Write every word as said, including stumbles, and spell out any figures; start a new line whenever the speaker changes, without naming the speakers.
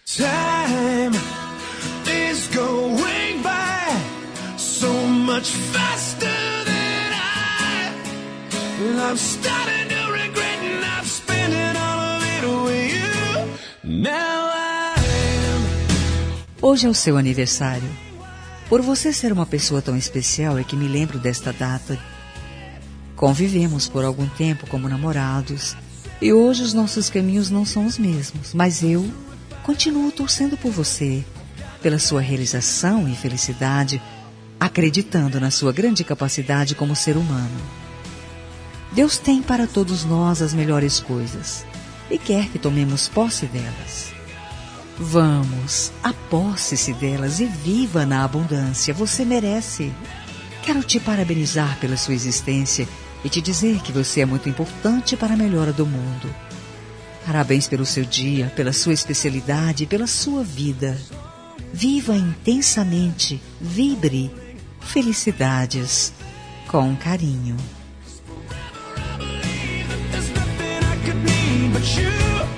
Time is going by so much faster than I, and I'm starting to regret, and I've spent it all of it with you. Now I am.
Hoje é o seu aniversário. Por você ser uma pessoa tão especial é que me lembro desta data. Convivemos por algum tempo como namorados e hoje os nossos caminhos não são os mesmos, mas eu continuo torcendo por você, pela sua realização e felicidade, acreditando na sua grande capacidade como ser humano. Deus tem para todos nós as melhores coisas e quer que tomemos posse delas. Vamos, aposse-se delas e viva na abundância, você merece. Quero te parabenizar pela sua existência e te dizer que você é muito importante para a melhora do mundo. Parabéns pelo seu dia, pela sua especialidade e pela sua vida. Viva intensamente, vibre. Felicidades, com carinho.
There's nothing I could need but you.